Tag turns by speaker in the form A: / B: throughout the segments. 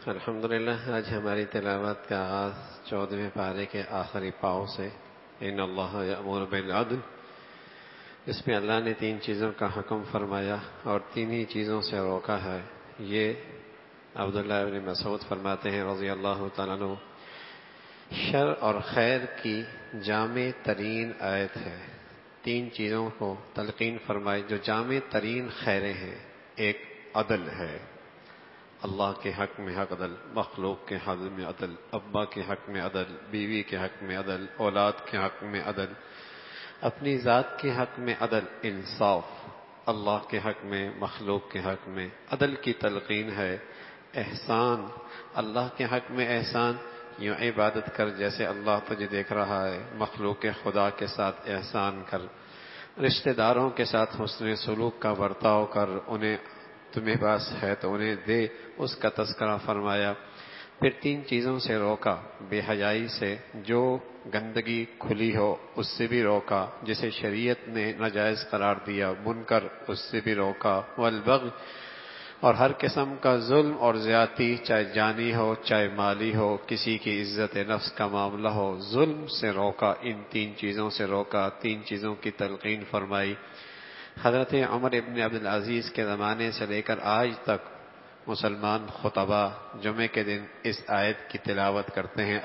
A: الحمدللہ آج ہماری تلاوت کا آغاز 14ویں پارے کے آخری پاؤں سے ان اللہ یأمر بالعدل، اس میں اللہ نے 3 چیزوں کا حکم فرمایا اور 3 ہی چیزوں سے روکا ہے۔ یہ عبداللہ ابن مسعود فرماتے ہیں رضی اللہ تعالیٰ عنہ، شر اور خیر کی جامع ترین آیت ہے۔ 3 چیزوں کو تلقین فرمائی جو جامع ترین خیریں ہیں۔ ایک عدل ہے، اللہ کے حق میں حق عدل، مخلوق کے حق میں عدل، ابا کے حق میں عدل، بیوی کے حق میں عدل، اولاد کے حق میں عدل، اپنی ذات کے حق میں عدل، انصاف، اللہ کے حق میں، مخلوق کے حق میں عدل کی تلقین ہے۔ احسان، اللہ کے حق میں احسان، یوں عبادت کر جیسے اللہ تجھے دیکھ رہا ہے، مخلوق کے خدا کے ساتھ احسان کر، رشتہ داروں کے ساتھ حسن سلوک کا برتاؤ کر، انہیں تمہیں پاس ہے تو انہیں دے، اس کا تذکرہ فرمایا۔ پھر 3 چیزوں سے روکا، بے حیائی سے، جو گندگی کھلی ہو اس سے بھی روکا، جسے شریعت نے ناجائز قرار دیا، منکر اس سے بھی روکا، والبغی، اور ہر قسم کا ظلم اور زیادتی، چاہے جانی ہو چاہے مالی ہو، کسی کی عزت نفس کا معاملہ ہو، ظلم سے روکا، ان 3 چیزوں سے روکا، 3 چیزوں کی تلقین فرمائی۔ حضرت عمر ابن عبدالعزیز کے زمانے سے لے کر آج تک مسلمان خطبہ جمعے کے دن اس آیت کی تلاوت کرتے ہیں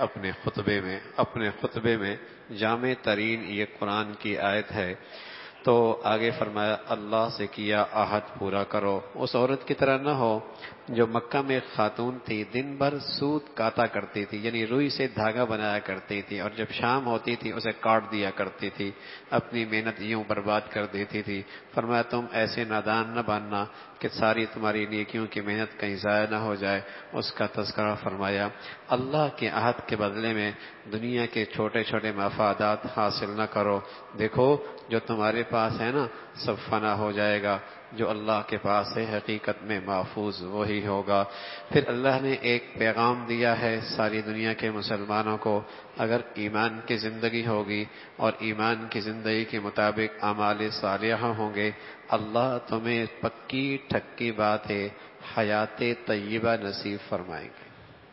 A: اپنے خطبے میں جامع ترین یہ قرآن کی آیت ہے۔ تو آگے فرمایا اللہ سے کیا عہد پورا کرو، اس عورت کی طرح نہ ہو جو مکہ میں ایک خاتون تھی، دن بھر سوت کاتا کرتی تھی، یعنی روئی سے دھاگا بنایا کرتی تھی، اور جب شام ہوتی تھی اسے کاٹ دیا کرتی تھی، اپنی محنت یوں برباد کر دیتی تھی۔ فرمایا تم ایسے نادان نہ بننا کہ ساری تمہاری نیکیوں کی محنت کہیں ضائع نہ ہو جائے، اس کا تذکرہ فرمایا۔ اللہ کے عہد کے بدلے میں دنیا کے چھوٹے چھوٹے مفادات حاصل نہ کرو، دیکھو جو تمہارے پاس ہے نا سب فنا ہو جائے گا، جو اللہ کے پاس ہے حقیقت میں محفوظ وہی ہوگا۔ پھر اللہ نے ایک پیغام دیا ہے ساری دنیا کے مسلمانوں کو، اگر ایمان کی زندگی ہوگی اور ایمان کی زندگی کے مطابق اعمال صالحہ ہوں گے، اللہ تمہیں پکی ٹھکی بات ہے حیات طیبہ نصیب فرمائیں گے۔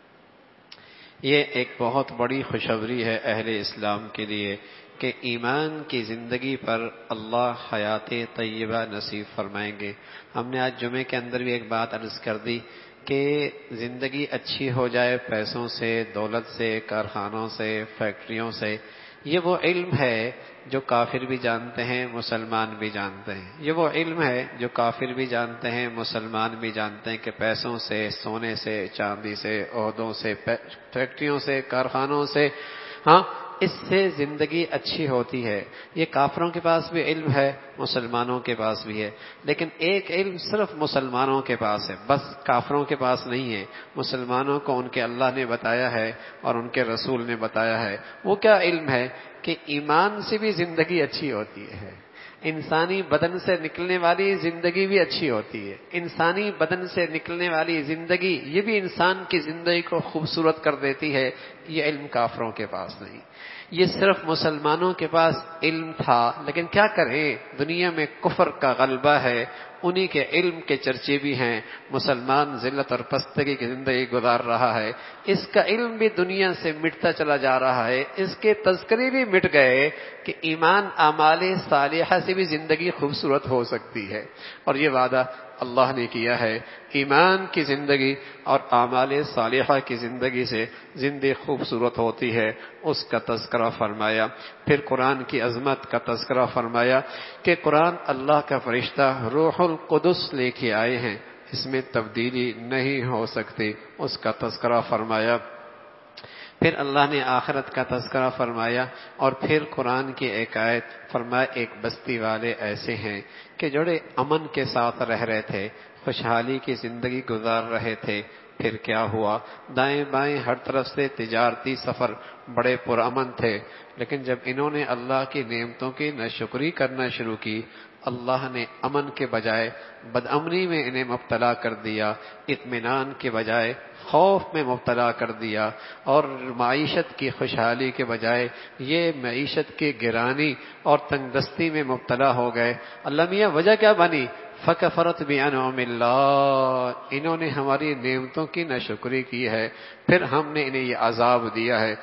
A: یہ ایک بہت بڑی خوشخبری ہے اہل اسلام کے لیے کہ ایمان کی زندگی پر اللہ حیات طیبہ نصیب فرمائیں گے۔ ہم نے آج جمعے کے اندر بھی ایک بات عرض کر دی کہ زندگی اچھی ہو جائے پیسوں سے، دولت سے، کارخانوں سے، فیکٹریوں سے، یہ وہ علم ہے جو کافر بھی جانتے ہیں مسلمان بھی جانتے ہیں۔ یہ وہ علم ہے جو کافر بھی جانتے ہیں مسلمان بھی جانتے ہیں کہ پیسوں سے، سونے سے، چاندی سے، عہدوں سے، فیکٹریوں سے، کارخانوں سے، ہاں اس سے زندگی اچھی ہوتی ہے۔ یہ کافروں کے پاس بھی علم ہے، مسلمانوں کے پاس بھی ہے، لیکن ایک علم صرف مسلمانوں کے پاس ہے، بس کافروں کے پاس نہیں ہے۔ مسلمانوں کو ان کے اللہ نے بتایا ہے اور ان کے رسول نے بتایا ہے۔ وہ کیا علم ہے کہ ایمان سے بھی زندگی اچھی ہوتی ہے، انسانی بدن سے نکلنے والی زندگی بھی اچھی ہوتی ہے، انسانی بدن سے نکلنے والی زندگی یہ بھی انسان کی زندگی کو خوبصورت کر دیتی ہے۔ یہ علم کافروں کے پاس نہیں، یہ صرف مسلمانوں کے پاس علم تھا، لیکن کیا کریں دنیا میں کفر کا غلبہ ہے، انہی کے علم کے چرچے بھی ہیں، مسلمان ذلت اور پستگی کی زندگی گزار رہا ہے، اس کا علم بھی دنیا سے مٹتا چلا جا رہا ہے، اس کے تذکرے بھی مٹ گئے کہ ایمان اعمال صالحہ سے بھی زندگی خوبصورت ہو سکتی ہے، اور یہ وعدہ اللہ نے کیا ہے ایمان کی زندگی اور اعمال صالحہ کی زندگی سے زندگی خوبصورت ہوتی ہے، اس کا تذکرہ فرمایا۔ پھر قرآن کی عظمت کا تذکرہ فرمایا کہ قرآن اللہ کا فرشتہ روح القدس لے کے آئے ہیں، اس میں تبدیلی نہیں ہو سکتی، اس کا تذکرہ فرمایا۔ پھر اللہ نے آخرت کا تذکرہ فرمایا، اور پھر قرآن کی ایک آیت فرمایا ایک بستی والے ایسے ہیں کہ جڑے امن کے ساتھ رہ رہے تھے، خوشحالی کی زندگی گزار رہے تھے، پھر کیا ہوا، دائیں بائیں ہر طرف سے تجارتی سفر بڑے پرامن تھے، لیکن جب انہوں نے اللہ کی نعمتوں کی ناشکری کرنا شروع کی، اللہ نے امن کے بجائے بدامنی میں انہیں مبتلا کر دیا، اطمینان کے بجائے خوف میں مبتلا کر دیا، اور معیشت کی خوشحالی کے بجائے یہ معیشت کی گرانی اور تنگ دستی میں مبتلا ہو گئے۔ اللہ میاں وجہ کیا بنی؟ فکفرت بانعم اللہ، انہوں نے ہماری نعمتوں کی ناشکری کی ہے، پھر ہم نے انہیں یہ عذاب دیا ہے۔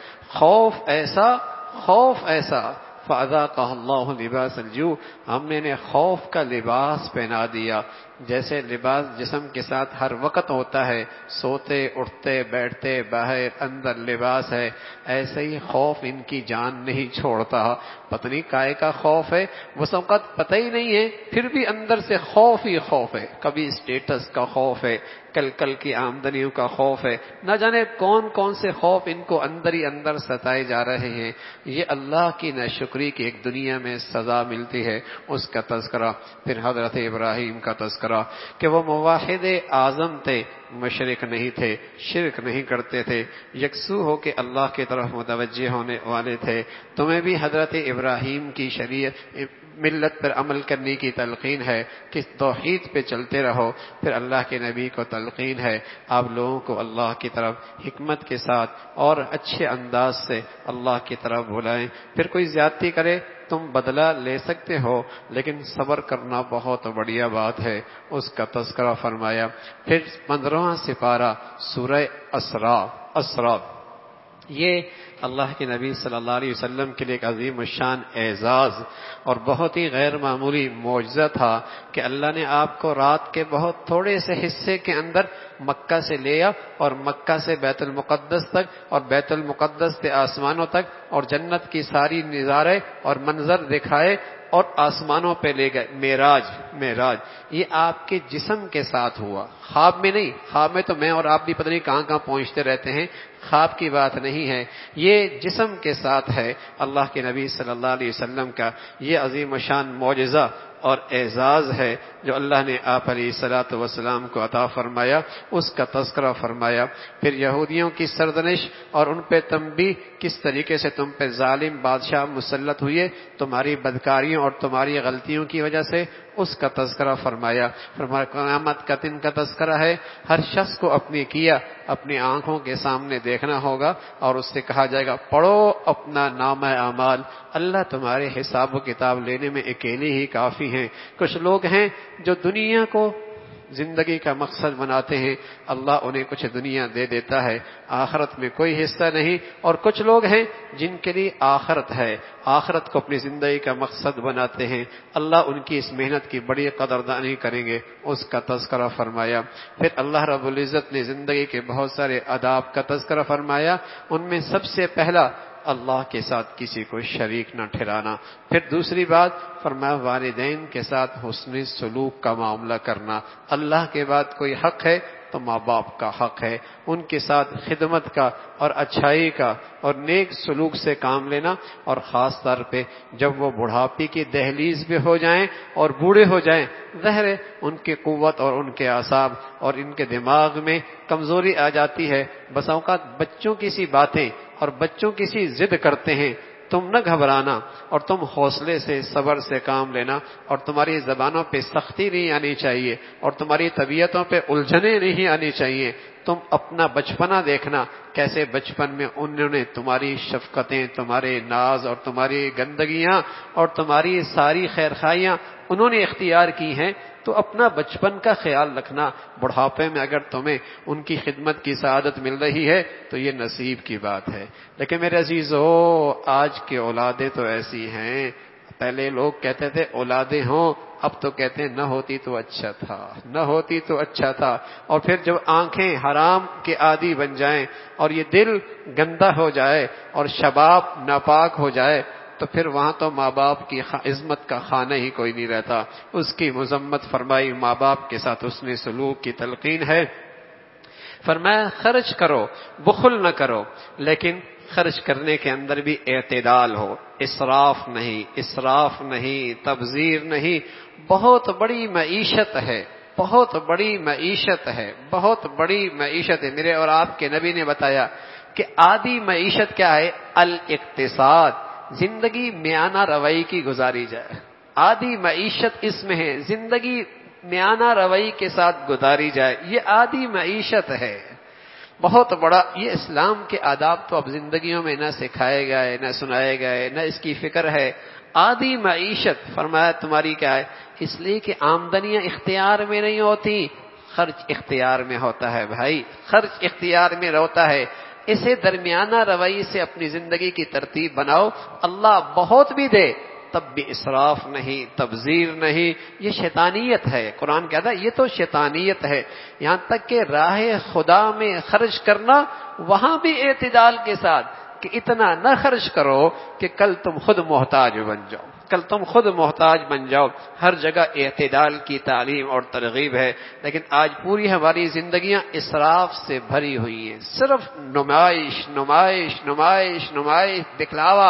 A: خوف ایسا فَأَذَاقَهَا اللَّهُ لِبَاسَ الْجُوعِ، ہم نے انہیں خوف کا لباس پہنا دیا۔ جیسے لباس جسم کے ساتھ ہر وقت ہوتا ہے، سوتے اٹھتے بیٹھتے باہر اندر لباس ہے، ایسے ہی خوف ان کی جان نہیں چھوڑتا۔ پتہ نہیں کائے کا خوف ہے، وہ سب کا پتہ ہی نہیں ہے، پھر بھی اندر سے خوف ہی خوف ہے۔ کبھی اسٹیٹس کا خوف ہے، کل کی آمدنیوں کا خوف ہے، نہ جانے کون کون سے خوف ان کو اندر ہی اندر ستائے جا رہے ہیں۔ یہ اللہ کی ناشکری کی ایک دنیا میں سزا ملتی ہے، اس کا تذکرہ۔ پھر حضرت ابراہیم کا تذکرہ کہ وہ موحد اعظم تھے، مشرک نہیں تھے، شرک نہیں کرتے تھے، یکسو ہو کے اللہ کی طرف متوجہ ہونے والے تھے۔ تمہیں بھی حضرت ابراہیم کی شریعت ملت پر عمل کرنے کی تلقین ہے کہ توحید پہ چلتے رہو۔ پھر اللہ کے نبی کو تلقین ہے آپ لوگوں کو اللہ کی طرف حکمت کے ساتھ اور اچھے انداز سے اللہ کی طرف بلائیں۔ پھر کوئی زیادتی کرے تم بدلہ لے سکتے ہو، لیکن صبر کرنا بہت بڑھیا بات ہے، اس کا تذکرہ فرمایا۔ پھر 15واں سپارہ سورہ اسراء، یہ اللہ کے نبی صلی اللہ علیہ وسلم کے لیے ایک عظیم الشان اعزاز اور بہت ہی غیر معمولی معجزہ تھا کہ اللہ نے آپ کو رات کے بہت تھوڑے سے حصے کے اندر مکہ سے لیا اور مکہ سے بیت المقدس تک اور بیت المقدس سے آسمانوں تک اور جنت کی ساری نظارے اور منظر دکھائے اور آسمانوں پہ لے گئے۔ معراج یہ آپ کے جسم کے ساتھ ہوا، خواب میں نہیں۔ خواب میں تو میں اور آپ بھی پتہ نہیں کہاں کہاں پہنچتے رہتے ہیں، خواب کی بات نہیں ہے، یہ جسم کے ساتھ ہے۔ اللہ کے نبی صلی اللہ علیہ وسلم کا یہ عظیم الشان معجزہ اور اعزاز ہے جو اللہ نے آپ علیہ الصلوۃ والسلام کو عطا فرمایا، اس کا تذکرہ فرمایا۔ پھر یہودیوں کی سرزنش اور ان پہ تنبیہ، کس طریقے سے تم پہ ظالم بادشاہ مسلط ہوئے تمہاری بدکاریوں اور تمہاری غلطیوں کی وجہ سے، اس کا تذکرہ فرمایا۔ قیامت کا دن کا تذکرہ ہے، ہر شخص کو اپنی آنکھوں کے سامنے دیکھنا ہوگا اور اس سے کہا جائے گا پڑھو اپنا نامہ اعمال، اللہ تمہارے حساب و کتاب لینے میں اکیلے ہی کافی ہیں۔ کچھ لوگ ہیں جو دنیا کو زندگی کا مقصد بناتے ہیں، اللہ انہیں کچھ دنیا دے دیتا ہے، آخرت میں کوئی حصہ نہیں۔ اور کچھ لوگ ہیں جن کے لیے آخرت ہے، آخرت کو اپنی زندگی کا مقصد بناتے ہیں، اللہ ان کی اس محنت کی بڑی قدردانی کریں گے، اس کا تذکرہ فرمایا۔ پھر اللہ رب العزت نے زندگی کے بہت سارے آداب کا تذکرہ فرمایا، ان میں سب سے پہلا اللہ کے ساتھ کسی کو شریک نہ ٹھہرانا۔ پھر دوسری بات فرمایا والدین کے ساتھ حسن سلوک کا معاملہ کرنا، اللہ کے بعد کوئی حق ہے تو ماں باپ کا حق ہے، ان کے ساتھ خدمت کا اور اچھائی کا اور نیک سلوک سے کام لینا، اور خاص طور پہ جب وہ بڑھاپے کی دہلیز پہ ہو جائیں اور بوڑھے ہو جائیں، ظاہر ہے ان کی قوت اور ان کے اعصاب اور ان کے دماغ میں کمزوری آ جاتی ہے۔ بس اوقات بچوں کی سی باتیں اور بچوں کی سی ضد کرتے ہیں، تم نہ گھبرانا اور تم حوصلے سے صبر سے کام لینا، اور تمہاری زبانوں پہ سختی نہیں آنی چاہیے اور تمہاری طبیعتوں پہ الجھنیں نہیں آنی چاہیے۔ تم اپنا بچپنا دیکھنا، کیسے بچپن میں انہوں نے تمہاری شفقتیں، تمہارے ناز اور تمہاری گندگیاں اور تمہاری ساری خیرخواہیاں انہوں نے اختیار کی ہیں، تو اپنا بچپن کا خیال رکھنا۔ بڑھاپے میں اگر تمہیں ان کی خدمت کی سعادت مل رہی ہے تو یہ نصیب کی بات ہے۔ لیکن میرے عزیزو، آج کی اولادیں تو ایسی ہیں، پہلے لوگ کہتے تھے اولادیں ہوں، اب تو کہتے ہیں نہ ہوتی تو اچھا تھا، نہ ہوتی تو اچھا تھا۔ اور پھر جب آنکھیں حرام کے عادی بن جائیں اور یہ دل گندا ہو جائے اور شباب ناپاک ہو جائے، تو پھر وہاں تو ماں باپ کی عظمت کا خانہ ہی کوئی نہیں رہتا۔ اس کی مذمت فرمائی، ماں باپ کے ساتھ حسن سلوک کی تلقین ہے۔ فرمایا خرچ کرو، بخل نہ کرو، لیکن خرچ کرنے کے اندر بھی اعتدال ہو، اسراف نہیں، تبذیر نہیں۔ بہت بڑی معیشت ہے، بہت بڑی معیشت ہے۔ میرے اور آپ کے نبی نے بتایا کہ آدھی معیشت کیا ہے؟ الاقتصاد، زندگی میانہ روی کی گزاری جائے۔ آدھی معیشت اس میں ہے، زندگی میانہ روی کے ساتھ گزاری جائے، یہ آدھی معیشت ہے۔ بہت بڑا یہ اسلام کے آداب تو اب زندگیوں میں نہ سکھائے گئے، نہ سنائے گئے، نہ اس کی فکر ہے۔ آدھی معیشت فرمایا تمہاری کیا ہے؟ اس لیے کہ آمدنیاں اختیار میں نہیں ہوتی، خرچ اختیار میں ہوتا ہے بھائی، خرچ اختیار میں ہوتا ہے۔ اسے درمیانہ روی سے اپنی زندگی کی ترتیب بناؤ، اللہ بہت بھی دے تب بھی اسراف نہیں، تبذیر نہیں، یہ شیطانیت ہے۔ قرآن کہتا ہے یہ تو شیطانیت ہے۔ یہاں تک کہ راہ خدا میں خرچ کرنا، وہاں بھی اعتدال کے ساتھ، کہ اتنا نہ خرچ کرو کہ کل تم خود محتاج بن جاؤ، کل تم خود محتاج بن جاؤ۔ ہر جگہ اعتدال کی تعلیم اور ترغیب ہے، لیکن آج پوری ہماری زندگیاں اسراف سے بھری ہوئی ہیں، صرف نمائش نمائش نمائش نمائش، دکھلاوا،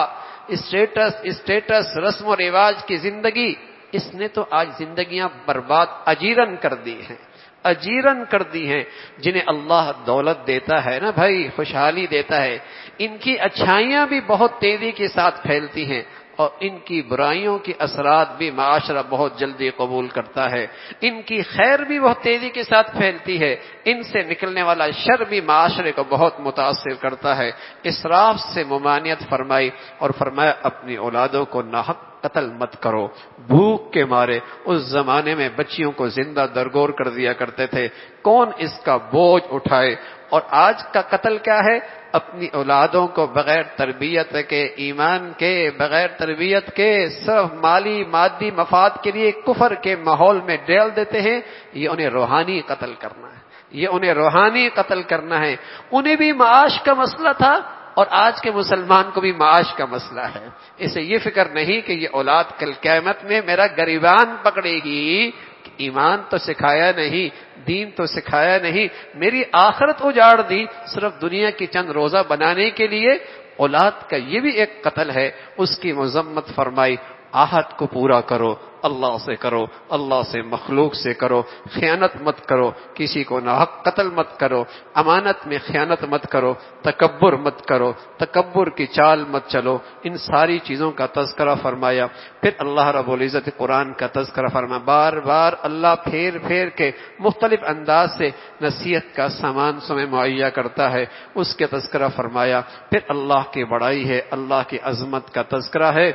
A: اسٹیٹس، رسم و رواج کی زندگی، اس نے تو آج زندگیاں برباد اجیرن کر دی ہیں، اجیرن کر دی ہیں۔ جنہیں اللہ دولت دیتا ہے نا بھائی، خوشحالی دیتا ہے، ان کی اچھائیاں بھی بہت تیزی کے ساتھ پھیلتی ہیں، اور ان کی برائیوں کی اثرات بھی معاشرہ بہت جلدی قبول کرتا ہے۔ ان کی خیر بھی بہت تیزی کے ساتھ پھیلتی ہے، ان سے نکلنے والا شر بھی معاشرے کو بہت متاثر کرتا ہے۔ اسراف سے ممانعت فرمائی، اور فرمایا اپنی اولادوں کو ناحق قتل مت کرو۔ بھوک کے مارے اس زمانے میں بچیوں کو زندہ درگور کر دیا کرتے تھے، کون اس کا بوجھ اٹھائے؟ اور آج کا قتل کیا ہے؟ اپنی اولادوں کو بغیر تربیت کے، ایمان کے، بغیر تربیت کے، صرف مالی مادی مفاد کے لیے کفر کے ماحول میں ڈال دیتے ہیں۔ یہ انہیں روحانی قتل کرنا ہے، یہ انہیں روحانی قتل کرنا ہے۔ انہیں بھی معاش کا مسئلہ تھا، اور آج کے مسلمان کو بھی معاش کا مسئلہ ہے۔ اسے یہ فکر نہیں کہ یہ اولاد کل قیامت میں میرا گریبان پکڑے گی، ایمان تو سکھایا نہیں، دین تو سکھایا نہیں، میری آخرت اجاڑ دی صرف دنیا کی چند روزہ بنانے کے لیے۔ اولاد کا یہ بھی ایک قتل ہے، اس کی مذمت فرمائی۔ عہد کو پورا کرو، اللہ سے کرو، اللہ سے، مخلوق سے کرو، خیانت مت کرو، کسی کو ناحق قتل مت کرو، امانت میں خیانت مت کرو، تکبر مت کرو، تکبر کی چال مت چلو۔ ان ساری چیزوں کا تذکرہ فرمایا۔ پھر اللہ رب العزت قرآن کا تذکرہ فرمایا، بار بار اللہ پھیر پھیر کے مختلف انداز سے نصیحت کا سامان سمیں مہیا کرتا ہے، اس کے تذکرہ فرمایا۔ پھر اللہ کی بڑائی ہے، اللہ کی عظمت کا تذکرہ ہے۔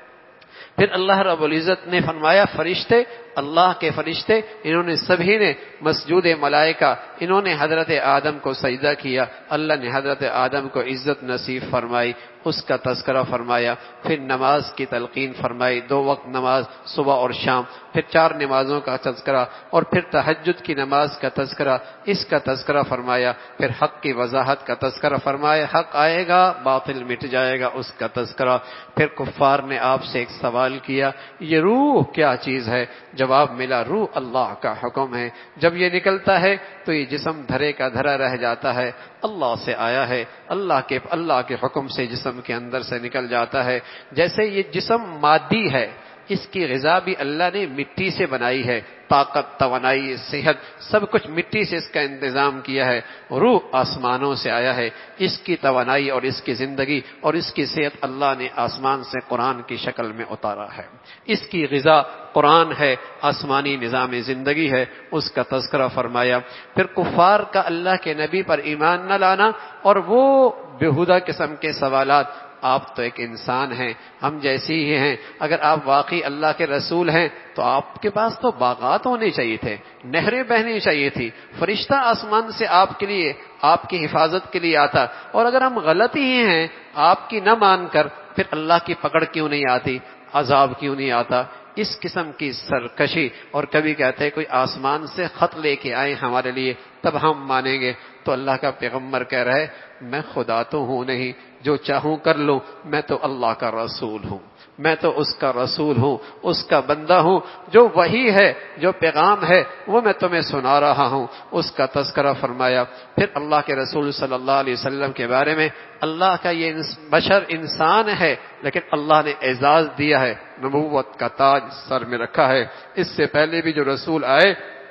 A: پھر اللہ رب العزت نے فرمایا فرشتے، اللہ کے فرشتے، انہوں نے سبھی نے مسجود ملائکہ، انہوں نے حضرت آدم کو سجدہ کیا، اللہ نے حضرت آدم کو عزت نصیب فرمائی، اس کا تذکرہ فرمایا۔ پھر نماز کی تلقین فرمائی، 2 وقت نماز صبح اور شام، پھر 4 نمازوں کا تذکرہ، اور پھر تہجد کی نماز کا تذکرہ، اس کا تذکرہ فرمایا۔ پھر حق کی وضاحت کا تذکرہ فرمایا، حق آئے گا باطل مٹ جائے گا، اس کا تذکرہ۔ پھر کفار نے آپ سے ایک سوال کیا، یہ روح کیا چیز ہے؟ جواب ملا، روح اللہ کا حکم ہے، جب یہ نکلتا ہے تو یہ جسم دھرے کا دھرا رہ جاتا ہے، اللہ سے آیا ہے، اللہ کے حکم سے جسم کے اندر سے نکل جاتا ہے۔ جیسے یہ جسم مادی ہے، اس کی غذا بھی اللہ نے مٹی سے بنائی ہے، طاقت، توانائی، صحت، سب کچھ مٹی سے اس کا انتظام کیا ہے۔ روح آسمانوں سے آیا ہے، اس کی توانائی اور اس کی زندگی اور اس کی صحت اللہ نے آسمان سے قرآن کی شکل میں اتارا ہے۔ اس کی غذا قرآن ہے، آسمانی نظام زندگی ہے، اس کا تذکرہ فرمایا۔ پھر کفار کا اللہ کے نبی پر ایمان نہ لانا اور وہ بیہودہ قسم کے سوالات، آپ تو ایک انسان ہیں، ہم جیسی ہی ہیں، اگر آپ واقعی اللہ کے رسول ہیں تو آپ کے پاس تو باغات ہونے چاہیے تھے، نہریں بہنی چاہیے تھی، فرشتہ آسمان سے آپ کے لیے، آپ کی حفاظت کے لیے آتا، اور اگر ہم غلطی ہی ہیں آپ کی نہ مان کر، پھر اللہ کی پکڑ کیوں نہیں آتی، عذاب کیوں نہیں آتا؟ اس قسم کی سرکشی، اور کبھی کہتے ہیں کوئی آسمان سے خط لے کے آئے ہمارے لیے تب ہم مانیں گے، تو اللہ کا پیغمبر کہہ رہا ہے میں خدا تو ہوں نہیں، جو چاہوں کر لوں، میں تو اللہ کا رسول ہوں، میں تو اس کا رسول ہوں، اس کا بندہ ہوں، جو وحی ہے، جو پیغام ہے وہ میں تمہیں سنا رہا ہوں، اس کا تذکرہ فرمایا۔ پھر اللہ کے رسول صلی اللہ علیہ وسلم کے بارے میں، اللہ کا یہ بشر انسان ہے لیکن اللہ نے اعزاز دیا ہے، نبوت کا تاج سر میں رکھا ہے، اس سے پہلے بھی جو رسول آئے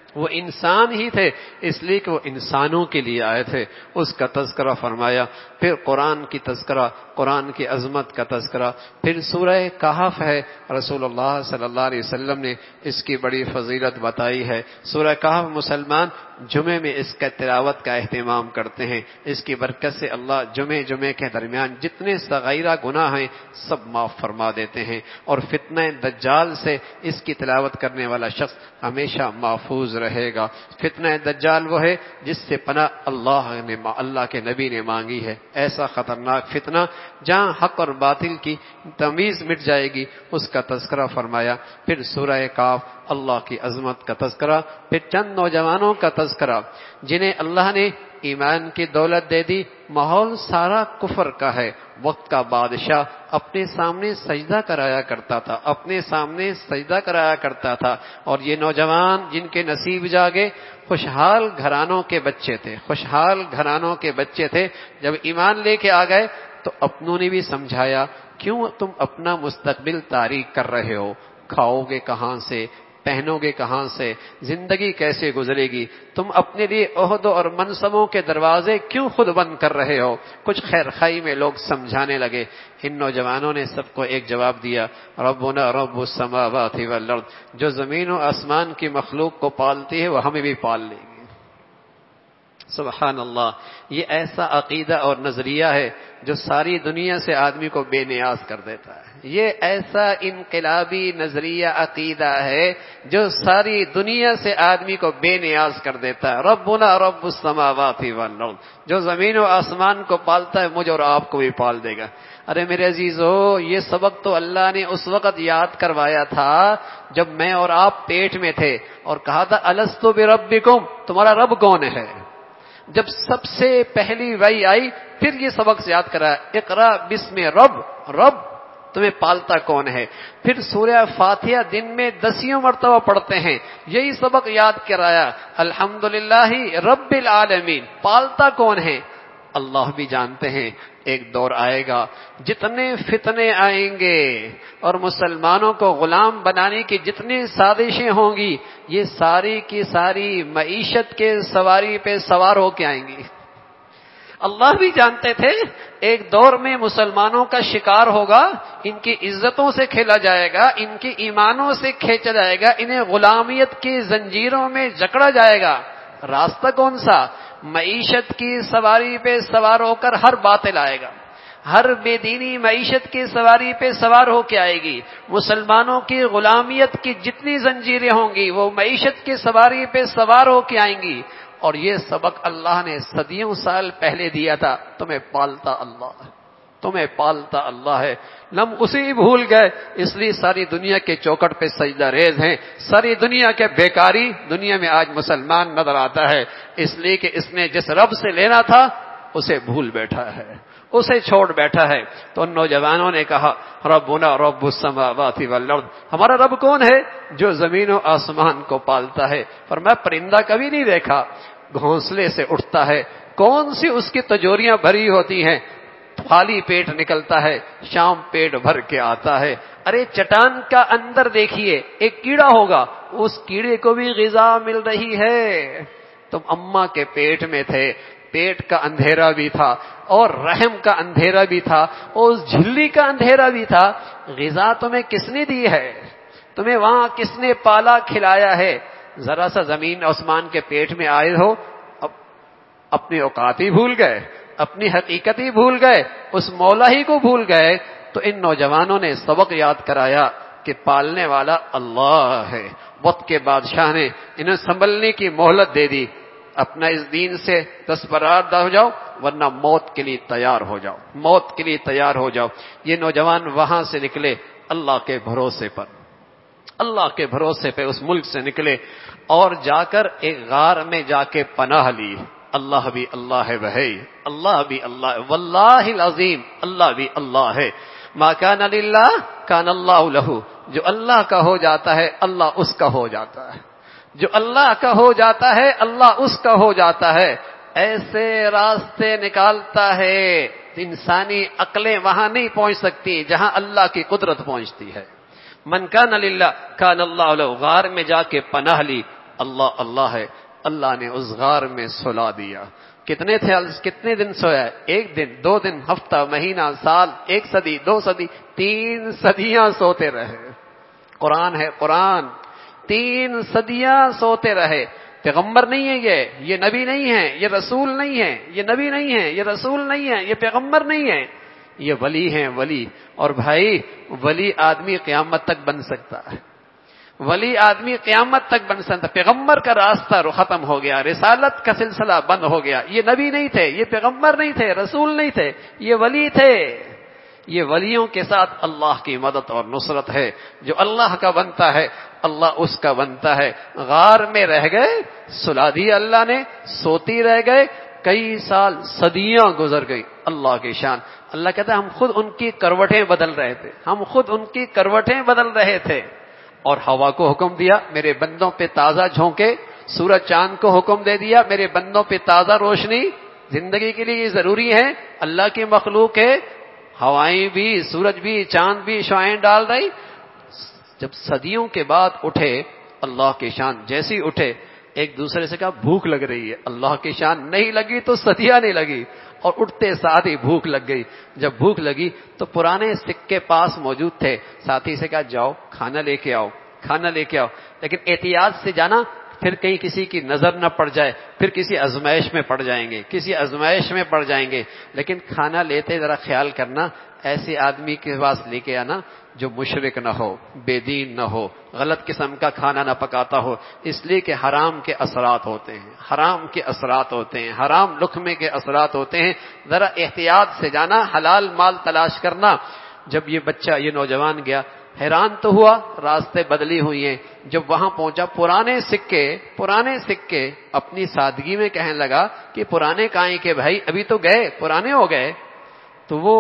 A: وہ انسان ہی تھے، اس لیے کہ وہ انسانوں کے لیے آئے تھے، اس کا تذکرہ فرمایا۔ پھر قرآن کی تذکرہ، قرآن کی عظمت کا تذکرہ۔ پھر سورہ کہف ہے، رسول اللہ صلی اللہ علیہ وسلم نے اس کی بڑی فضیلت بتائی ہے۔ سورہ کہف مسلمان جمعے میں اس کا تلاوت کا اہتمام کرتے ہیں، اس کی برکت سے اللہ جمعے کے درمیان جتنے صغیرہ گناہ ہیں سب معاف فرما دیتے ہیں، اور فتنہ دجال سے اس کی تلاوت کرنے والا شخص ہمیشہ محفوظ رہے گا۔ فتنہ دجال وہ ہے جس سے پناہ اللہ کے نبی نے مانگی ہے، ایسا خطرناک فتنہ جہاں حق اور باطل کی تمیز مٹ جائے گی، اس کا تذکرہ فرمایا۔ پھر سورہ کاف، اللہ کی عظمت کا تذکرہ۔ پھر چند نوجوانوں کا تذکرہ جنہیں اللہ نے ایمان کی دولت دے دی، ماحول سارا کفر کا ہے، وقت کا بادشاہ اپنے سامنے سجدہ کرایا کرتا تھا، اپنے سامنے سجدہ کرایا کرتا تھا، اور یہ نوجوان جن کے نصیب جاگے خوشحال گھرانوں کے بچے تھے، خوشحال گھرانوں کے بچے تھے۔ جب ایمان لے کے آ گئے تو اپنوں نے بھی سمجھایا، کیوں تم اپنا مستقبل تاریک کر رہے ہو؟ کھاؤ گے کہاں سے، پہنو گے کہاں سے، زندگی کیسے گزرے گی؟ تم اپنے لیے عہدوں اور منصبوں کے دروازے کیوں خود بند کر رہے ہو؟ کچھ خیر خائی میں لوگ سمجھانے لگے۔ ان نوجوانوں نے سب کو ایک جواب دیا، ربنا رب السماوات والارض، جو زمین و آسمان کی مخلوق کو پالتی ہے وہ ہمیں بھی پال لے گی۔ سبحان اللہ، یہ ایسا عقیدہ اور نظریہ ہے جو ساری دنیا سے آدمی کو بے نیاز کر دیتا ہے۔ یہ ایسا انقلابی نظریہ عقیدہ ہے جو ساری دنیا سے آدمی کو بے نیاز کر دیتا ہے۔ ربنا رب السماوات والارض، جو زمین و آسمان کو پالتا ہے مجھے اور آپ کو بھی پال دے گا۔ ارے میرے عزیزو، یہ سبق تو اللہ نے اس وقت یاد کروایا تھا جب میں اور آپ پیٹ میں تھے، اور کہا تھا الست بربکم، تمہارا رب کون ہے؟ جب سب سے پہلی وحی آئی پھر یہ سبق یاد کرایا، اقرا بسم رب، رب تمہیں پالتا کون ہے؟ پھر سورہ فاتحہ دن میں 10 مرتبہ پڑھتے ہیں، یہی سبق یاد کرایا، الحمدللہ رب العالمین، پالتا کون ہے؟ اللہ بھی جانتے ہیں ایک دور آئے گا جتنے فتنے آئیں گے اور مسلمانوں کو غلام بنانے کی جتنی سازشیں ہوں گی، یہ ساری کی ساری معیشت کے سواری پہ سوار ہو کے آئیں گی۔ اللہ بھی جانتے تھے ایک دور میں مسلمانوں کا شکار ہوگا، ان کی عزتوں سے کھیلا جائے گا، ان کی ایمانوں سے کھینچا جائے گا، انہیں غلامیت کی زنجیروں میں جکڑا جائے گا۔ راستہ کون سا؟ معیشت کی سواری پہ سوار ہو کر ہر باطل آئے گا، ہر بے دینی معیشت کی سواری پہ سوار ہو کے آئے گی، مسلمانوں کی غلامیت کی جتنی زنجیریں ہوں گی وہ معیشت کی سواری پہ سوار ہو کے آئیں گی۔ اور یہ سبق اللہ نے صدیوں سال پہلے دیا تھا، تمہیں پالتا اللہ ہے، تمہیں پالتا اللہ ہے۔ لم اسی بھول گئے، اس لیے ساری دنیا کے چوکٹ پہ سجدہ ریز ہیں، ساری دنیا کے بیکاری دنیا میں آج مسلمان نظر آتا ہے، اس لیے کہ اس نے جس رب سے لینا تھا اسے بھول بیٹھا ہے، اسے چھوڑ بیٹھا ہے۔ تو ان نوجوانوں نے کہا ربنا رب السماوات والارض، ہمارا رب کون ہے؟ جو زمین و آسمان کو پالتا ہے۔ فرمایا پرندہ کبھی نہیں دیکھا، گھونسلے سے اٹھتا ہے، کون سی اس کی تجوریاں بھری ہوتی ہیں، خالی پیٹ نکلتا ہے، شام پیٹ بھر کے آتا ہے۔ ارے چٹان کا اندر دیکھیے ایک کیڑا ہوگا، اس کیڑے کو بھی غذا مل رہی ہے۔ تم اماں کے پیٹ میں تھے، پیٹ کا اندھیرا بھی تھا اور رحم کا اندھیرا بھی تھا اور اس جھلی کا اندھیرا بھی تھا، غذا تمہیں کس نے دی ہے؟ تمہیں وہاں کس نے پالا کھلایا ہے؟ ذرا سا زمین آسمان کے پیٹ میں آئے ہو، اپنی اوقات ہی بھول گئے، اپنی حقیقت ہی بھول گئے، اس مولا ہی کو بھول گئے۔ تو ان نوجوانوں نے سبق یاد کرایا کہ پالنے والا اللہ ہے۔ وقت کے بادشاہ نے انہیں سنبھلنے کی مہلت دے دی، اپنا اس دین سے دستبردار ہو جاؤ ورنہ موت کے لیے تیار ہو جاؤ، موت کے لیے تیار ہو جاؤ۔ یہ نوجوان وہاں سے نکلے اللہ کے بھروسے پر، اللہ کے بھروسے پہ اس ملک سے نکلے اور جا کر ایک غار میں جا کے پناہ لی۔ اللہ بھی اللہ ہے بھائی، اللہ بھی اللہ ہے، واللہ العظیم اللہ بھی اللہ ہے۔ ما کان للہ کان اللہ لہ، جو اللہ کا ہو جاتا ہے اللہ اس کا ہو جاتا ہے، جو اللہ کا ہو جاتا ہے اللہ اس کا ہو جاتا ہے۔ ایسے راستے نکالتا ہے انسانی عقلیں وہاں نہیں پہنچ سکتی جہاں اللہ کی قدرت پہنچتی ہے۔ من کان للہ کان اللہ لہ، غار میں جا کے پناہ لی،
B: اللہ اللہ ہے، اللہ نے اس غار میں سلا دیا۔ کتنے تھے؟ کتنے دن سویا ہے؟ 1 دن، 2 دن، ہفتہ، مہینہ، سال، 1 صدی، 2 صدی، 3 صدیاں سوتے رہے۔ قرآن ہے، قرآن 3 صدیاں سوتے رہے۔ پیغمبر نہیں ہے، یہ نبی نہیں ہے، یہ رسول نہیں ہے، یہ نبی نہیں ہے، یہ رسول نہیں ہے، یہ پیغمبر نہیں ہے، یہ ولی ہیں، ولی۔ اور بھائی ولی آدمی قیامت تک بن سکتا ہے، ولی آدمی قیامت تک بن سکتا۔ پیغمبر کا راستہ ختم ہو گیا، رسالت کا سلسلہ بند ہو گیا۔ یہ نبی نہیں تھے، یہ پیغمبر نہیں تھے، رسول نہیں تھے، یہ ولی تھے۔ یہ ولیوں کے ساتھ اللہ کی مدد اور نصرت ہے۔ جو اللہ کا بنتا ہے اللہ اس کا بنتا ہے۔ غار میں رہ گئے، سلا دی اللہ نے، سوتی رہ گئے، کئی سال، صدیاں گزر گئی۔ اللہ کی شان۔ اللہ کہتا ہے ہم خود ان کی کروٹیں بدل رہے تھے، ہم خود ان کی کروٹیں بدل رہے تھے۔ اور ہوا کو حکم دیا میرے بندوں پہ تازہ جھونکے، سورج چاند کو حکم دے دیا میرے بندوں پہ تازہ روشنی۔ زندگی کے لیے یہ ضروری ہے، اللہ کی مخلوق ہے، ہوائیں بھی، سورج بھی، چاند بھی شعاعیں ڈال رہی۔ جب صدیوں کے بعد اٹھے اللہ کی شان، جیسی اٹھے ایک دوسرے سے کہا بھوک لگ رہی ہے۔ اللہ کی شان نہیں لگی تو صدیاں نہیں لگی، اور اٹھتے ساتھ ہی بھوک لگ گئی۔ جب بھوک لگی تو پرانے سکے پاس موجود تھے، ساتھی سے کہا جاؤ کھانا لے کے آؤ، کھانا لے کے آؤ، لیکن احتیاط سے جانا، پھر کہیں کسی کی نظر نہ پڑ جائے، پھر کسی آزمائش میں پڑ جائیں گے، کسی آزمائش میں پڑ جائیں گے۔ لیکن کھانا لیتے ذرا خیال کرنا، ایسے آدمی کے پاس لے کے آنا جو مشرک نہ ہو، بے دین نہ ہو، غلط قسم کا کھانا نہ پکاتا ہو، اس لیے کہ حرام کے اثرات ہوتے ہیں، حرام کے اثرات ہوتے ہیں، حرام لقمے کے اثرات ہوتے ہیں۔ ذرا احتیاط سے جانا، حلال مال تلاش کرنا۔ جب یہ بچہ، یہ نوجوان گیا، حیران تو ہوا، راستے بدلی ہوئی ہیں۔ جب وہاں پہنچا پرانے سکے اپنی سادگی میں کہنے لگا کہ پرانے کائیں کے بھائی، ابھی تو گئے، پرانے ہو گئے۔ تو وہ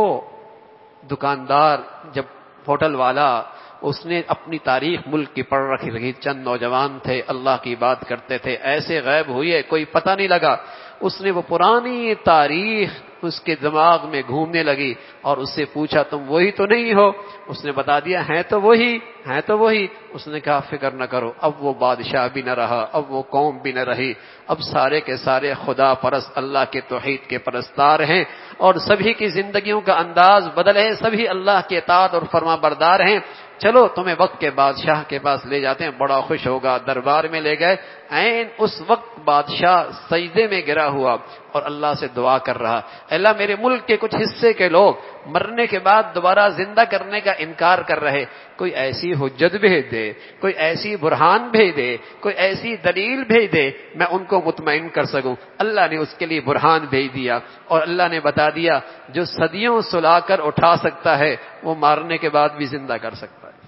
B: دکاندار، جب ہوٹل والا، اس نے اپنی تاریخ ملک کی پڑھ رکھی رہی، چند نوجوان تھے اللہ کی بات کرتے تھے، ایسے غائب ہوئے کوئی پتہ نہیں لگا۔ اس نے وہ پرانی تاریخ اس کے دماغ میں گھومنے لگی، اور اس سے پوچھا تم وہی تو نہیں ہو؟ اس نے بتا دیا ہیں تو وہی، ہیں تو وہی۔ اس نے کہا فکر نہ کرو، اب وہ بادشاہ بھی نہ رہا، اب وہ قوم بھی نہ رہی، اب سارے کے سارے خدا پرست اللہ کے توحید کے پرستار ہیں، اور سبھی کی زندگیوں کا انداز بدل ہے، سبھی اللہ کے اطاعت اور فرما بردار ہیں۔ چلو تمہیں وقت کے بادشاہ کے پاس لے جاتے ہیں، بڑا خوش ہوگا۔ دربار میں لے گئے، عین اس وقت بادشاہ سجدے میں گرا ہوا اور اللہ سے دعا کر رہا، اللہ میرے ملک کے کچھ حصے کے لوگ مرنے کے بعد دوبارہ زندہ کرنے کا انکار کر رہے، کوئی ایسی حجت بھیج دے، کوئی ایسی برہان بھیج دے، کوئی ایسی دلیل بھیج دے میں ان کو مطمئن کر سکوں۔ اللہ نے اس کے لیے برہان بھیج دیا، اور اللہ نے بتا دیا جو صدیوں سلا کر اٹھا سکتا ہے وہ مارنے کے بعد بھی زندہ کر سکتا ہے۔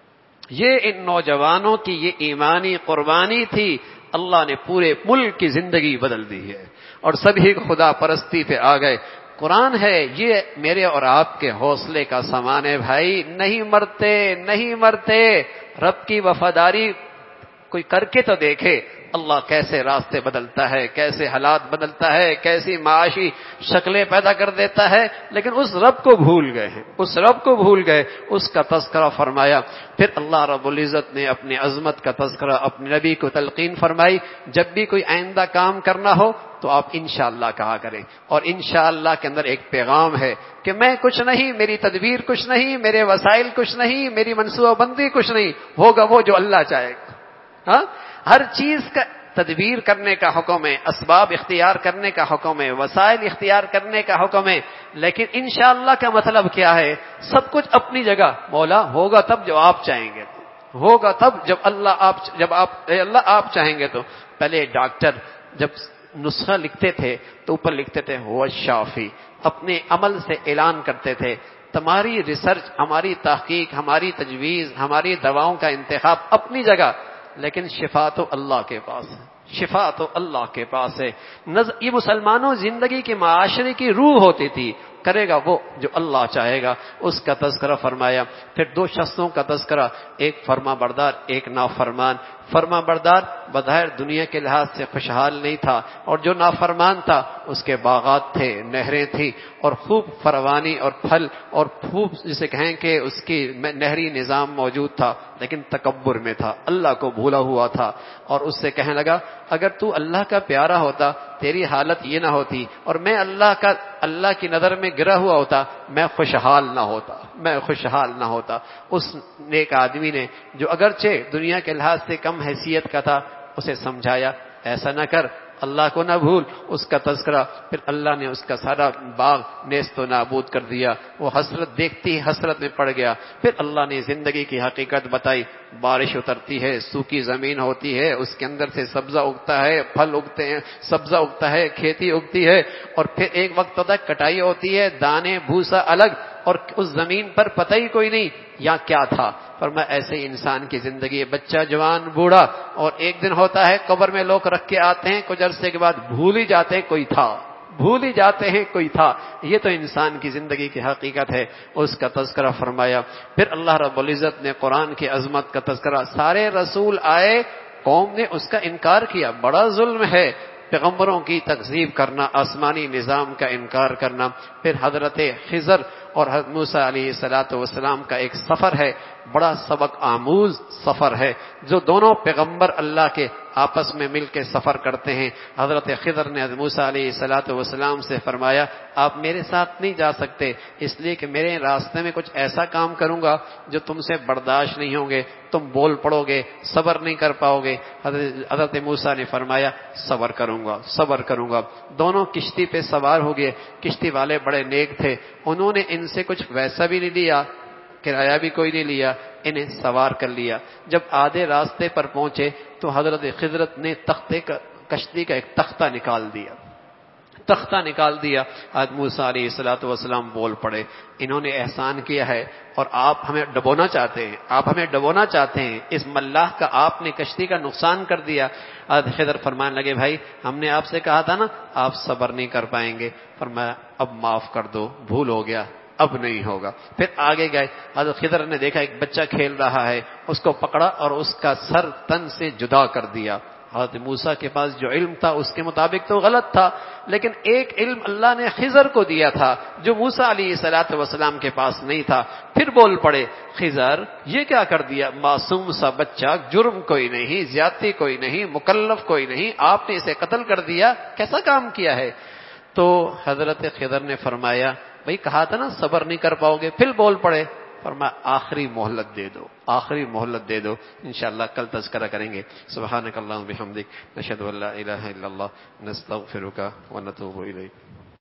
B: یہ ان نوجوانوں کی یہ ایمانی قربانی تھی، اللہ نے پورے ملک کی زندگی بدل دی ہے، اور سبھی خدا پرستی پہ آ گئے۔ قرآن ہے، یہ میرے اور آپ کے حوصلے کا سامان ہے بھائی، نہیں مرتے، نہیں مرتے۔ رب کی وفاداری کوئی کر کے تو دیکھے، اللہ کیسے راستے بدلتا ہے، کیسے حالات بدلتا ہے، کیسی معاشی شکلیں پیدا کر دیتا ہے، لیکن اس رب کو بھول گئے ہیں، اس رب کو بھول گئے، اس کا تذکرہ فرمایا۔ پھر اللہ رب العزت نے اپنی عظمت کا تذکرہ اپنے نبی کو تلقین فرمائی، جب بھی کوئی آئندہ کام کرنا ہو تو آپ انشاءاللہ کہا کریں، اور انشاءاللہ کے اندر ایک پیغام ہے کہ میں کچھ نہیں، میری تدبیر کچھ نہیں، میرے وسائل کچھ نہیں، میری منصوبہ بندی کچھ نہیں، ہوگا وہ جو اللہ چاہے گا۔ ہاں، ہر چیز کا تدبیر کرنے کا حکم ہے، اسباب اختیار کرنے کا حکم ہے، وسائل اختیار کرنے کا حکم ہے، لیکن انشاءاللہ کا مطلب کیا ہے؟ سب کچھ اپنی جگہ، مولا ہوگا تب جو آپ چاہیں گے، ہوگا تب جب اللہ آپ چاہیں گے۔ تو پہلے ڈاکٹر جب نسخہ لکھتے تھے تو اوپر لکھتے تھے ہو شافی، اپنے عمل سے اعلان کرتے تھے تمہاری ریسرچ، ہماری تحقیق، ہماری تجویز، ہماری دواؤں کا انتخاب اپنی جگہ، لیکن شفا تو اللہ کے پاس ہے، شفا تو اللہ کے پاس ہے۔ یہ مسلمانوں زندگی کی معاشرے کی روح ہوتی تھی، کرے گا وہ جو اللہ چاہے گا، اس کا تذکرہ فرمایا۔ پھر 2 شخصوں کا تذکرہ، ایک فرما بردار، ایک نافرمان۔ فرما بردار بظاہر دنیا کے لحاظ سے خوشحال نہیں تھا، اور جو نافرمان تھا اس کے باغات تھے، نہریں تھیں، اور خوب فروانی اور پھل اور خوب جسے کہیں کہ اس کی نہری نظام موجود تھا، لیکن تکبر میں تھا، اللہ کو بھولا ہوا تھا، اور اس سے کہنے لگا اگر تو اللہ کا پیارا ہوتا تیری حالت یہ نہ ہوتی، اور میں اللہ کی نظر میں گرا ہوا ہوتا، میں خوشحال نہ ہوتا۔ اس نیک آدمی نے جو اگرچہ دنیا کے لحاظ سے کم حیثیت کا تھا اسے سمجھایا ایسا نہ کر، اللہ کو نہ بھول، اس کا تذکرہ، پھر اللہ نے اس کا سارا باغ نیست و نابود کر دیا، وہ حسرت دیکھتی ہی حسرت میں پڑ گیا۔ پھر اللہ نے زندگی کی حقیقت بتائی، بارش اترتی ہے، سوکھی زمین ہوتی ہے، اس کے اندر سے سبزہ اگتا ہے، پھل اگتے ہیں، سبزہ اگتا ہے، کھیتی اگتی ہے، اور پھر ایک وقت تک کٹائی ہوتی ہے، دانے بھوسا الگ، اور اس زمین پر پتہ ہی کوئی نہیں یا کیا تھا۔ فرمایا ایسے ہی انسان کی زندگی ہے، بچہ جوان بوڑھا، اور ایک دن ہوتا ہے قبر میں لوگ رکھ کے آتے ہیں، کچھ عرصے کے بعد بھول ہی جاتے ہیں کوئی تھا۔ یہ تو انسان کی زندگی کی حقیقت ہے، اس کا تذکرہ فرمایا۔ پھر اللہ رب العزت نے قرآن کی عظمت کا تذکرہ، سارے رسول آئے، قوم نے اس کا انکار کیا، بڑا ظلم ہے پیغمبروں کی تکذیب کرنا، آسمانی نظام کا انکار کرنا۔ پھر حضرت خضر اور حضرت موسیٰ علیہ السلام کا ایک سفر ہے، بڑا سبق آموز سفر ہے، جو دونوں پیغمبر اللہ کے آپس میں مل کے سفر کرتے ہیں۔ حضرت خضر نے حضرت موسیٰ علیہ السلام سے فرمایا آپ میرے ساتھ نہیں جا سکتے، اس لیے کہ میرے راستے میں کچھ ایسا کام کروں گا جو تم سے برداشت نہیں ہوں گے، تم بول پڑو گے، صبر نہیں کر پاؤ گے۔ حضرت موسیٰ نے فرمایا صبر کروں گا۔ دونوں کشتی پہ سوار ہو گئے، کشتی والے بڑے نیک تھے، انہوں نے ان سے کچھ ویسا بھی نہیں لیا، کرایہ بھی کوئی نہیں لیا، انہیں سوار کر لیا۔ جب آدھے راستے پر پہنچے تو حضرت خضرت نے کشتی کا ایک تختہ نکال دیا۔ حضرت موسیٰ علیہ السلام بول پڑے انہوں نے احسان کیا ہے اور آپ ہمیں ڈبونا چاہتے ہیں، اس ملاح کا آپ نے کشتی کا نقصان کر دیا۔ حضرت خضر فرمانے لگے بھائی ہم نے آپ سے کہا تھا نا آپ صبر نہیں کر پائیں گے، فرمایا اب معاف کر دو، بھول ہو گیا، اب نہیں ہوگا۔ پھر آگے گئے، حضرت خضر نے دیکھا ایک بچہ کھیل رہا ہے، اس کو پکڑا اور اس کا سر تن سے جدا کر دیا۔ حضرت موسیٰ کے پاس جو علم تھا اس کے مطابق تو غلط تھا، لیکن ایک علم اللہ نے خضر کو دیا تھا جو موسیٰ علیہ السلام کے پاس نہیں تھا۔ پھر بول پڑے خضر یہ کیا کر دیا، معصوم سا بچہ، جرم کوئی نہیں، زیادتی کوئی نہیں، مکلف کوئی نہیں، آپ نے اسے قتل کر دیا، کیسا کام کیا ہے؟ تو حضرت خضر نے فرمایا بھئی کہا تھا نا صبر نہیں کر پاؤ گے، پھر بول پڑے، فرمایا آخری مہلت دے دو، انشاءاللہ کل تذکرہ کریں گے۔ سبحانک اللہم بحمدک، نشہد ان لا الہ الا اللہ، نستغفرک ونتوب الیک۔